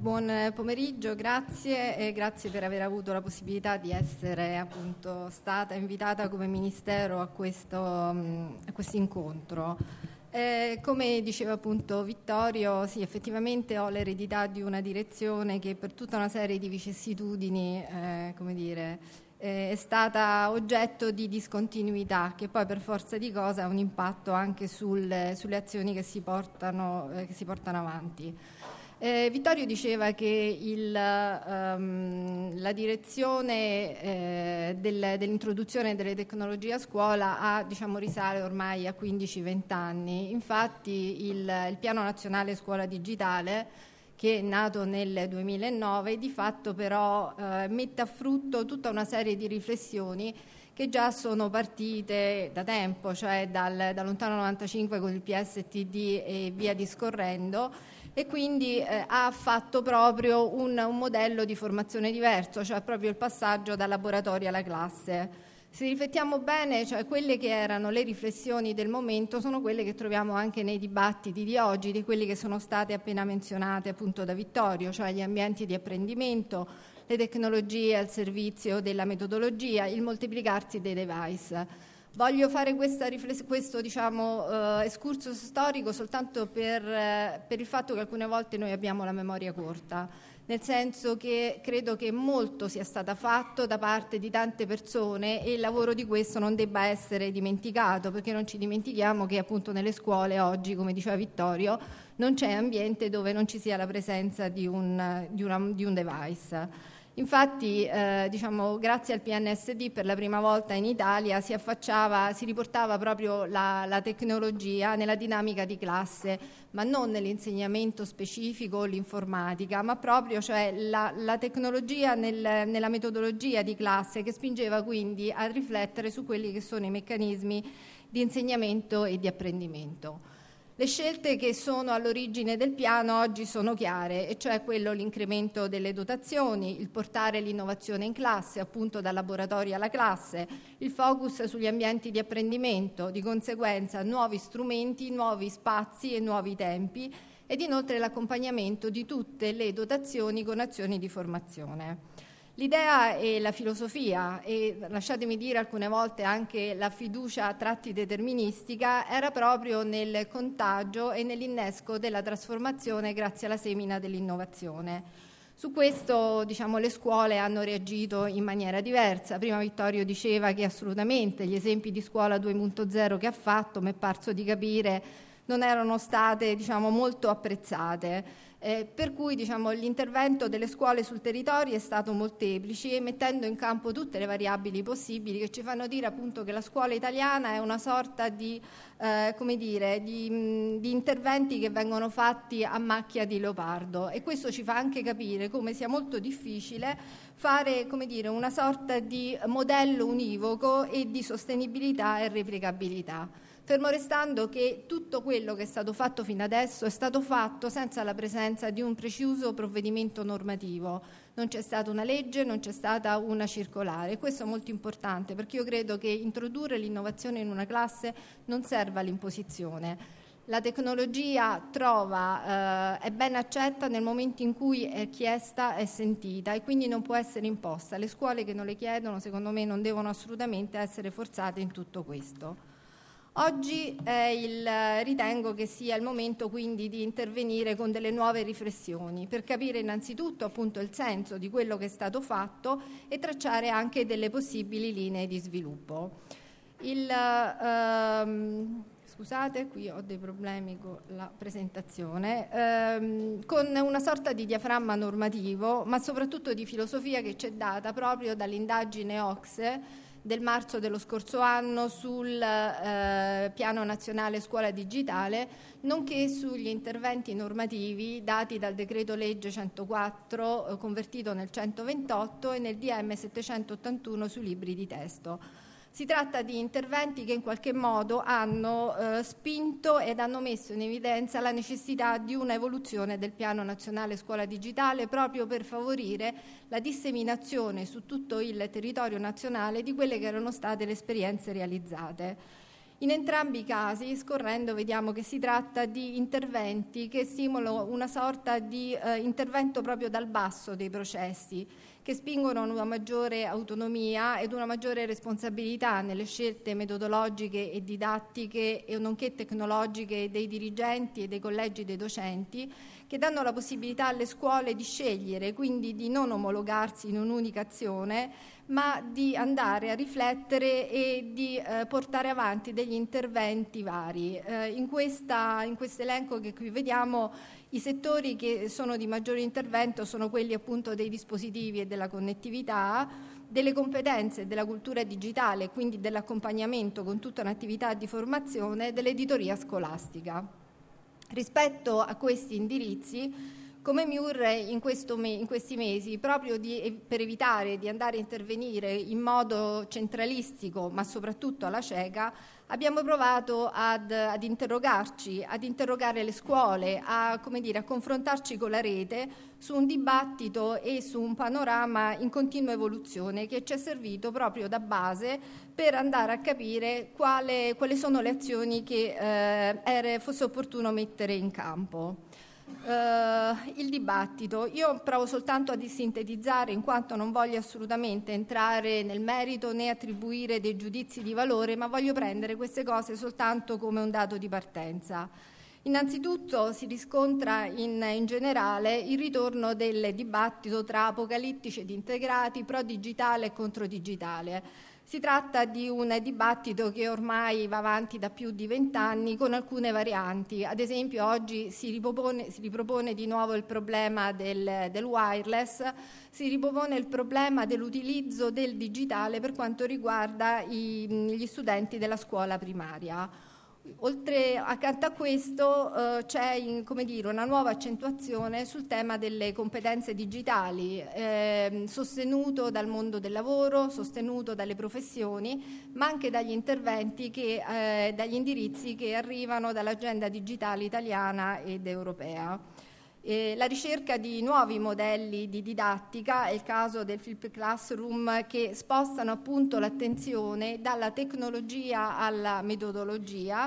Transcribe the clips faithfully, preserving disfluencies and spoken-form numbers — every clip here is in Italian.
buon pomeriggio, grazie e grazie per aver avuto la possibilità di essere appunto stata invitata come Ministero a questo, a questo incontro. Eh, come diceva appunto Vittorio, sì, effettivamente ho l'eredità di una direzione che per tutta una serie di vicissitudini, eh, come dire, eh, è stata oggetto di discontinuità, che poi per forza di cosa ha un impatto anche sul, sulle azioni che si portano, eh, che si portano avanti. Eh, Vittorio diceva che il, um, la direzione eh, del, dell'introduzione delle tecnologie a scuola ha, diciamo, risale ormai a quindici venti anni. Infatti il, il Piano Nazionale Scuola Digitale, che è nato nel duemilanove, di fatto però eh, mette a frutto tutta una serie di riflessioni che già sono partite da tempo, cioè dal, dal lontano novantacinque con il P S T D e via discorrendo, e quindi eh, ha fatto proprio un, un modello di formazione diverso, cioè proprio il passaggio dal laboratorio alla classe. Se riflettiamo bene, cioè quelle che erano le riflessioni del momento sono quelle che troviamo anche nei dibattiti di oggi, di quelli che sono state appena menzionate appunto da Vittorio, cioè gli ambienti di apprendimento, le tecnologie al servizio della metodologia, il moltiplicarsi dei device. Voglio fare questa rifless- questo diciamo, uh, excursus storico soltanto per, uh, per il fatto che alcune volte noi abbiamo la memoria corta, nel senso che credo che molto sia stato fatto da parte di tante persone e il lavoro di questo non debba essere dimenticato, perché non ci dimentichiamo che appunto nelle scuole oggi, come diceva Vittorio, non c'è ambiente dove non ci sia la presenza di un, di una, di un device. Infatti, eh, diciamo, grazie al P N S D per la prima volta in Italia si affacciava, si riportava proprio la, la tecnologia nella dinamica di classe, ma non nell'insegnamento specifico o l'informatica, ma proprio cioè la, la tecnologia nel, nella metodologia di classe, che spingeva quindi a riflettere su quelli che sono i meccanismi di insegnamento e di apprendimento. Le scelte che sono all'origine del piano oggi sono chiare, e cioè quello l'incremento delle dotazioni, il portare l'innovazione in classe, appunto dal laboratorio alla classe, il focus sugli ambienti di apprendimento, di conseguenza nuovi strumenti, nuovi spazi e nuovi tempi, ed inoltre l'accompagnamento di tutte le dotazioni con azioni di formazione. L'idea e la filosofia, e lasciatemi dire alcune volte anche la fiducia a tratti deterministica, era proprio nel contagio e nell'innesco della trasformazione grazie alla semina dell'innovazione. Su questo, diciamo, le scuole hanno reagito in maniera diversa. Prima Vittorio diceva che assolutamente gli esempi di scuola due punto zero che ha fatto, mi è parso di capire, non erano state, diciamo, molto apprezzate. Eh, per cui diciamo, l'intervento delle scuole sul territorio è stato molteplice, mettendo in campo tutte le variabili possibili che ci fanno dire appunto che la scuola italiana è una sorta di, eh, come dire, di, mh, di interventi che vengono fatti a macchia di leopardo, e questo ci fa anche capire come sia molto difficile fare, come dire, una sorta di modello univoco e di sostenibilità e replicabilità. Fermo restando che tutto quello che è stato fatto fino adesso è stato fatto senza la presenza di un preciso provvedimento normativo. Non c'è stata una legge, non c'è stata una circolare. Questo è molto importante, perché io credo che introdurre l'innovazione in una classe non serva all'imposizione. La tecnologia trova, eh, è ben accetta nel momento in cui è chiesta, è sentita, e quindi non può essere imposta. Le scuole che non le chiedono, secondo me, non devono assolutamente essere forzate in tutto questo. Oggi è il, ritengo che sia il momento quindi di intervenire con delle nuove riflessioni per capire innanzitutto appunto il senso di quello che è stato fatto e tracciare anche delle possibili linee di sviluppo. Il, ehm, scusate, qui ho dei problemi con la presentazione, ehm, con una sorta di diaframma normativo, ma soprattutto di filosofia che ci è data proprio dall'indagine O C S E del marzo dello scorso anno sul eh, Piano Nazionale Scuola Digitale, nonché sugli interventi normativi dati dal decreto legge centoquattro eh, convertito nel centoventotto e nel D M settecentottantuno sui libri di testo. Si tratta di interventi che in qualche modo hanno eh, spinto ed hanno messo in evidenza la necessità di una evoluzione del Piano Nazionale Scuola Digitale proprio per favorire la disseminazione su tutto il territorio nazionale di quelle che erano state le esperienze realizzate. In entrambi i casi, scorrendo, vediamo che si tratta di interventi che stimolano una sorta di eh, intervento proprio dal basso dei processi, che spingono a una maggiore autonomia ed una maggiore responsabilità nelle scelte metodologiche e didattiche e nonché tecnologiche dei dirigenti e dei collegi dei docenti, che danno la possibilità alle scuole di scegliere, quindi di non omologarsi in un'unica azione, ma di andare a riflettere e di eh, portare avanti degli interventi vari. Eh, in questa, in questo elenco che qui vediamo, i settori che sono di maggiore intervento sono quelli appunto dei dispositivi e della connettività, delle competenze e della cultura digitale, quindi dell'accompagnamento con tutta un'attività di formazione, e dell'editoria scolastica. Rispetto a questi indirizzi, come M I U R in, questo me, in questi mesi, proprio di, per evitare di andare a intervenire in modo centralistico, ma soprattutto alla cieca, abbiamo provato ad, ad interrogarci, ad interrogare le scuole, a, come dire, a confrontarci con la rete su un dibattito e su un panorama in continua evoluzione che ci è servito proprio da base per andare a capire quale, quali sono le azioni che eh, era, fosse opportuno mettere in campo. Uh, il dibattito, io provo soltanto a sintetizzare, in quanto non voglio assolutamente entrare nel merito né attribuire dei giudizi di valore, ma voglio prendere queste cose soltanto come un dato di partenza. Innanzitutto si riscontra in, in generale il ritorno del dibattito tra apocalittici ed integrati, pro digitale e contro digitale. Si tratta di un dibattito che ormai va avanti da più di vent'anni con alcune varianti. Ad esempio oggi si ripropone, si ripropone di nuovo il problema del, del wireless, si ripropone il problema dell'utilizzo del digitale per quanto riguarda i, gli studenti della scuola primaria. Oltre, accanto a questo eh, c'è in, come dire, una nuova accentuazione sul tema delle competenze digitali, eh, sostenuto dal mondo del lavoro, sostenuto dalle professioni, ma anche dagli interventi, che, eh, dagli indirizzi che arrivano dall'agenda digitale italiana ed europea. Eh, la ricerca di nuovi modelli di didattica, è il caso del Flip Classroom, che spostano appunto l'attenzione dalla tecnologia alla metodologia,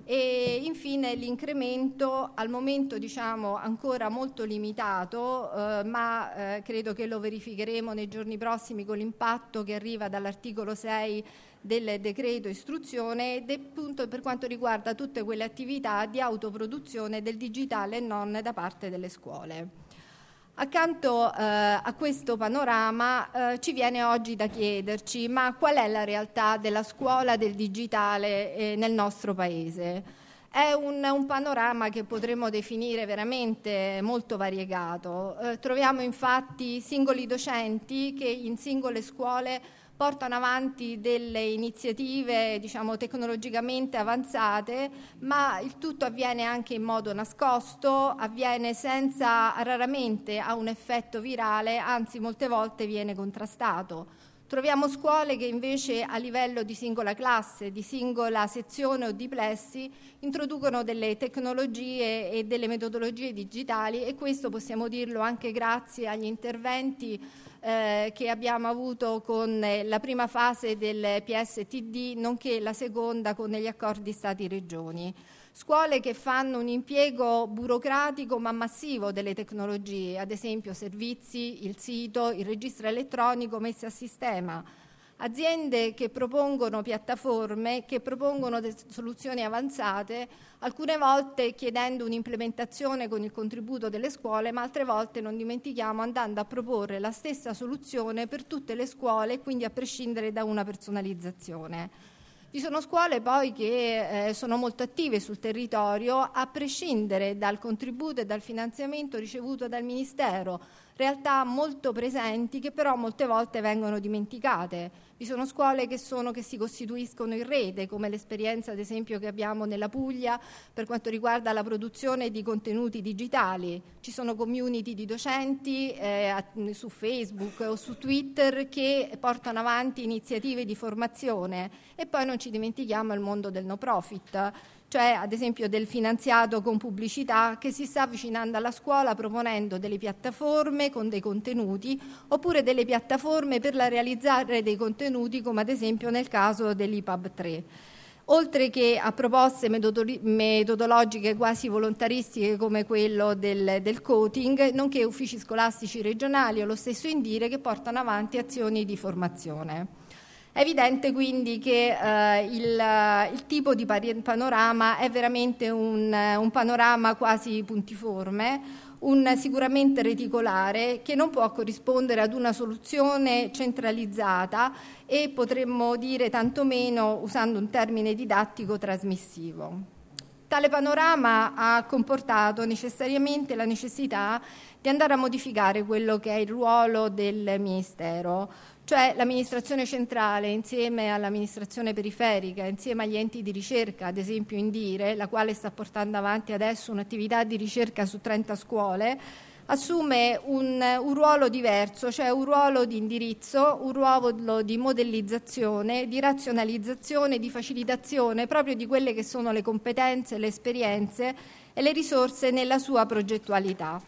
e infine l'incremento, al momento diciamo ancora molto limitato, eh, ma eh, credo che lo verificheremo nei giorni prossimi con l'impatto che arriva dall'articolo sei del decreto istruzione, ed appunto per quanto riguarda tutte quelle attività di autoproduzione del digitale e non da parte delle scuole. Accanto eh, a questo panorama eh, ci viene oggi da chiederci: ma qual è la realtà della scuola del digitale eh, nel nostro Paese? È un, un panorama che potremmo definire veramente molto variegato. Eh, troviamo infatti singoli docenti che in singole scuole portano avanti delle iniziative, diciamo, tecnologicamente avanzate, ma il tutto avviene anche in modo nascosto, avviene senza, raramente ha un effetto virale, anzi molte volte viene contrastato. Troviamo scuole che invece a livello di singola classe, di singola sezione o di plessi introducono delle tecnologie e delle metodologie digitali, e questo possiamo dirlo anche grazie agli interventi eh, che abbiamo avuto con la prima fase del P S T D, nonché la seconda con gli accordi Stati-Regioni. Scuole che fanno un impiego burocratico ma massivo delle tecnologie, ad esempio servizi, il sito, il registro elettronico messi a sistema. Aziende che propongono piattaforme, che propongono soluzioni avanzate, alcune volte chiedendo un'implementazione con il contributo delle scuole, ma altre volte, non dimentichiamo, andando a proporre la stessa soluzione per tutte le scuole, quindi a prescindere da una personalizzazione. Vi sono scuole poi che eh, sono molto attive sul territorio, a prescindere dal contributo e dal finanziamento ricevuto dal Ministero, realtà molto presenti che però molte volte vengono dimenticate. Vi sono scuole che, sono, che si costituiscono in rete, come l'esperienza ad esempio che abbiamo nella Puglia per quanto riguarda la produzione di contenuti digitali. Ci sono community di docenti eh, su Facebook o su Twitter che portano avanti iniziative di formazione, e poi non ci dimentichiamo il mondo del no profit, cioè ad esempio del finanziato con pubblicità, che si sta avvicinando alla scuola proponendo delle piattaforme con dei contenuti, oppure delle piattaforme per la realizzare dei contenuti, come ad esempio nel caso dell'I P A B tre. oltre che a proposte metodologiche quasi volontaristiche come quello del, del coating, nonché uffici scolastici regionali o lo stesso Indire che portano avanti azioni di formazione. È evidente quindi che eh, il, il tipo di panorama è veramente un, un panorama quasi puntiforme, un sicuramente reticolare che non può corrispondere ad una soluzione centralizzata e potremmo dire tantomeno, usando un termine didattico, trasmissivo. Tale panorama ha comportato necessariamente la necessità di andare a modificare quello che è il ruolo del Ministero, cioè l'amministrazione centrale insieme all'amministrazione periferica, insieme agli enti di ricerca, ad esempio Indire, la quale sta portando avanti adesso un'attività di ricerca su trenta scuole, assume un, un ruolo diverso, cioè un ruolo di indirizzo, un ruolo di modellizzazione, di razionalizzazione, di facilitazione proprio di quelle che sono le competenze, le esperienze e le risorse nella sua progettualità.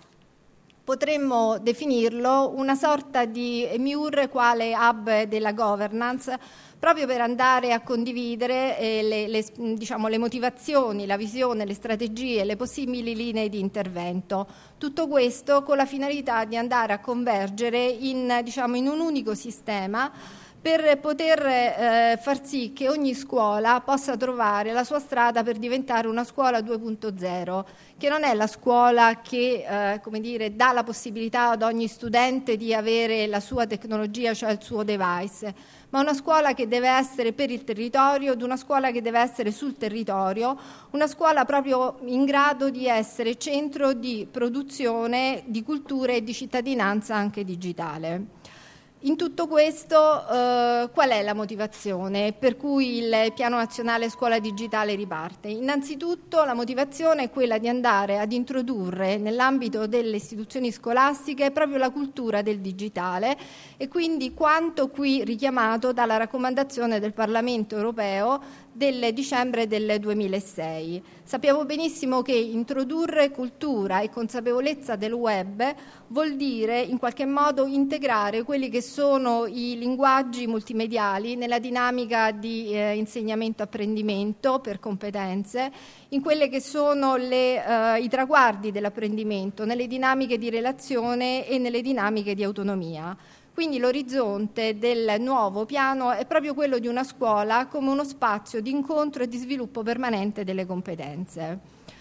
Potremmo definirlo una sorta di M I U R quale hub della governance, proprio per andare a condividere eh, le, le, diciamo, le motivazioni, la visione, le strategie, le possibili linee di intervento. Tutto questo con la finalità di andare a convergere in, diciamo, in un unico sistema per poter eh, far sì che ogni scuola possa trovare la sua strada per diventare una scuola due punto zero, che non è la scuola che eh, come dire, dà la possibilità ad ogni studente di avere la sua tecnologia, cioè il suo device, ma una scuola che deve essere per il territorio, di una scuola che deve essere sul territorio, una scuola proprio in grado di essere centro di produzione di cultura e di cittadinanza anche digitale. In tutto questo eh, qual è la motivazione per cui il Piano Nazionale Scuola Digitale riparte? Innanzitutto la motivazione è quella di andare ad introdurre nell'ambito delle istituzioni scolastiche proprio la cultura del digitale e quindi quanto qui richiamato dalla raccomandazione del Parlamento europeo del dicembre del duemilasei. Sappiamo benissimo che introdurre cultura e consapevolezza del web vuol dire in qualche modo integrare quelli che sono i linguaggi multimediali nella dinamica di eh, insegnamento-apprendimento per competenze, in quelle che sono le, eh, i traguardi dell'apprendimento, nelle dinamiche di relazione e nelle dinamiche di autonomia. Quindi l'orizzonte del nuovo piano è proprio quello di una scuola come uno spazio di incontro e di sviluppo permanente delle competenze.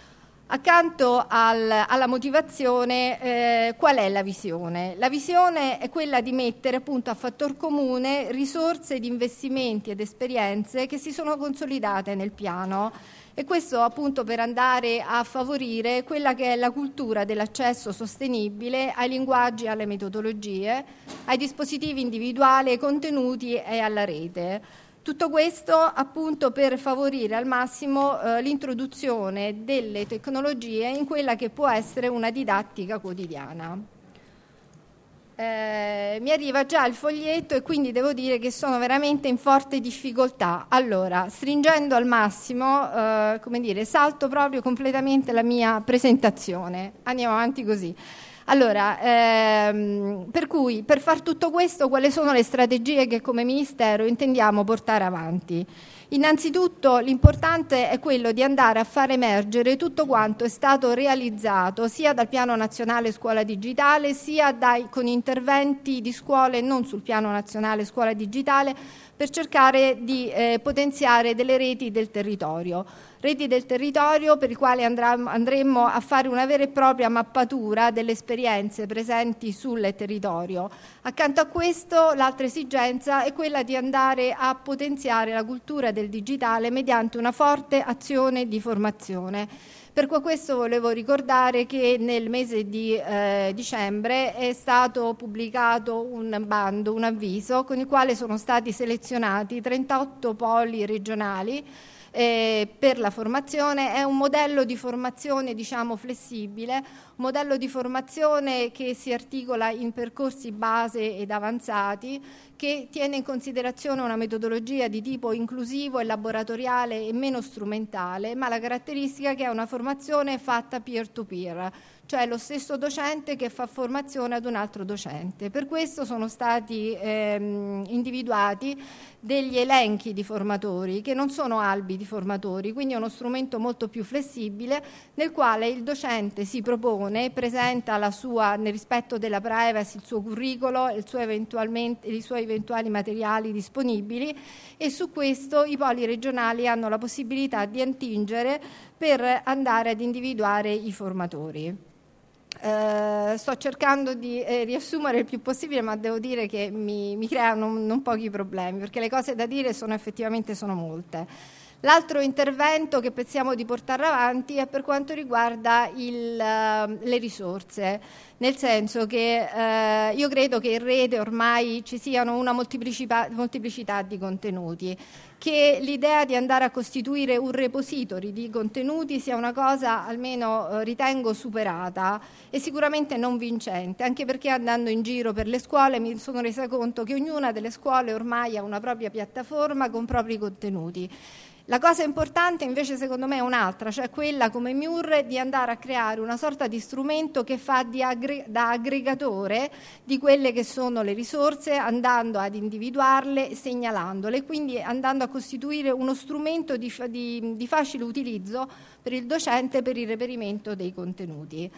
Accanto al, alla motivazione, eh, qual è la visione? La visione è quella di mettere appunto a fattor comune risorse di investimenti ed esperienze che si sono consolidate nel piano e questo appunto per andare a favorire quella che è la cultura dell'accesso sostenibile ai linguaggi e alle metodologie, ai dispositivi individuali, ai contenuti e alla rete. Tutto questo appunto per favorire al massimo eh, l'introduzione delle tecnologie in quella che può essere una didattica quotidiana. Eh, mi arriva già il foglietto e quindi devo dire che sono veramente in forte difficoltà. Allora, stringendo al massimo, eh, come dire, salto proprio completamente la mia presentazione. Andiamo avanti così. Allora, ehm, per cui per far tutto questo quali sono le strategie che come Ministero intendiamo portare avanti? Innanzitutto l'importante è quello di andare a far emergere tutto quanto è stato realizzato sia dal Piano Nazionale Scuola Digitale sia dai, con interventi di scuole non sul Piano Nazionale Scuola Digitale per cercare di eh, potenziare delle reti del territorio. Reti del territorio per i quali andremo a fare una vera e propria mappatura delle esperienze presenti sul territorio. Accanto a questo l'altra esigenza è quella di andare a potenziare la cultura del digitale mediante una forte azione di formazione. Per questo volevo ricordare che nel mese di eh, dicembre è stato pubblicato un bando, un avviso con il quale sono stati selezionati trentotto poli regionali Eh, per la formazione. È un modello di formazione diciamo flessibile, un modello di formazione che si articola in percorsi base ed avanzati, che tiene in considerazione una metodologia di tipo inclusivo e laboratoriale e meno strumentale, ma la caratteristica che è una formazione fatta peer to peer, cioè lo stesso docente che fa formazione ad un altro docente. Per questo sono stati ehm, individuati degli elenchi di formatori che non sono albi di formatori, quindi è uno strumento molto più flessibile nel quale il docente si propone, presenta la sua, nel rispetto della privacy, il suo curriculum, il suo eventualmente, i suoi eventuali materiali disponibili, e su questo i poli regionali hanno la possibilità di attingere per andare ad individuare i formatori. Uh, sto cercando di eh, riassumere il più possibile, ma devo dire che mi, mi creano non, non pochi problemi, perché le cose da dire sono effettivamente sono molte. L'altro intervento che pensiamo di portare avanti è per quanto riguarda il, uh, le risorse, nel senso che uh, io credo che in rete ormai ci siano una molteplicità, molteplicità di contenuti, che l'idea di andare a costituire un repository di contenuti sia una cosa, almeno uh, ritengo, superata e sicuramente non vincente, anche perché andando in giro per le scuole mi sono resa conto che ognuna delle scuole ormai ha una propria piattaforma con propri contenuti. La cosa importante invece secondo me è un'altra, cioè quella come M I U R di andare a creare una sorta di strumento che fa di aggre- da aggregatore di quelle che sono le risorse, andando ad individuarle, segnalandole, quindi andando a costituire uno strumento di, di, di facile utilizzo per il docente per il reperimento dei contenuti.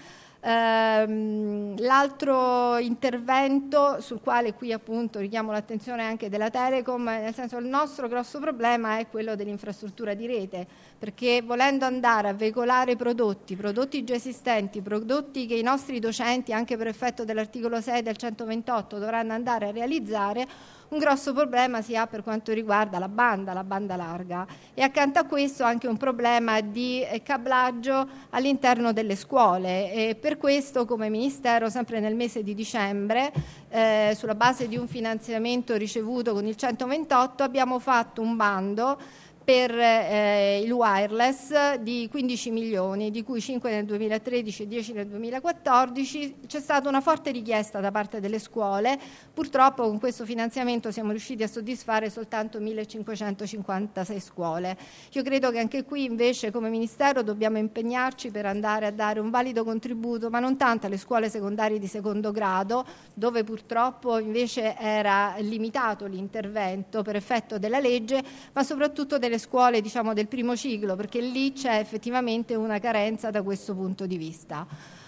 Um, l'altro intervento sul quale qui appunto richiamo l'attenzione anche della Telecom, nel senso il nostro grosso problema è quello dell'infrastruttura di rete, perché volendo andare a veicolare prodotti, prodotti già esistenti, prodotti che i nostri docenti anche per effetto dell'articolo sei del centoventotto dovranno andare a realizzare, un grosso problema si ha per quanto riguarda la banda, la banda larga, e accanto a questo anche un problema di cablaggio all'interno delle scuole, e per questo come Ministero sempre nel mese di dicembre eh, sulla base di un finanziamento ricevuto con il centoventotto abbiamo fatto un bando per eh, il wireless di quindici milioni, di cui cinque nel duemilatredici e dieci nel duemilaquattordici. C'è stata una forte richiesta da parte delle scuole, purtroppo con questo finanziamento siamo riusciti a soddisfare soltanto millecinquecentocinquantasei scuole. Io credo che anche qui invece come Ministero dobbiamo impegnarci per andare a dare un valido contributo, ma non tanto alle scuole secondarie di secondo grado, dove purtroppo invece era limitato l'intervento per effetto della legge, ma soprattutto delle scuole diciamo del primo ciclo, perché lì c'è effettivamente una carenza da questo punto di vista.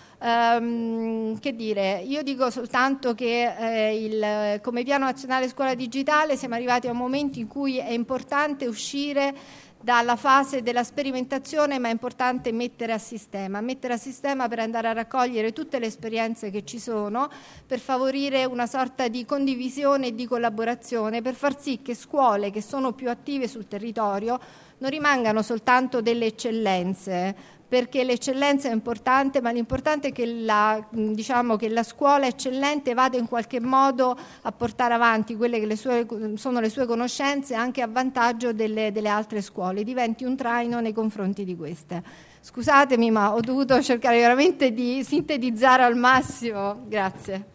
Um, che dire, io dico soltanto che eh, il, come Piano Nazionale Scuola Digitale siamo arrivati a un momento in cui è importante uscire dalla fase della sperimentazione, ma è importante mettere a sistema, mettere a sistema per andare a raccogliere tutte le esperienze che ci sono, per favorire una sorta di condivisione e di collaborazione, per far sì che scuole che sono più attive sul territorio non rimangano soltanto delle eccellenze, perché l'eccellenza è importante, ma l'importante è che la, diciamo, che la scuola eccellente vada in qualche modo a portare avanti quelle che le sue, sono le sue conoscenze anche a vantaggio delle, delle altre scuole, diventi un traino nei confronti di queste. Scusatemi, ma ho dovuto cercare veramente di sintetizzare al massimo. Grazie.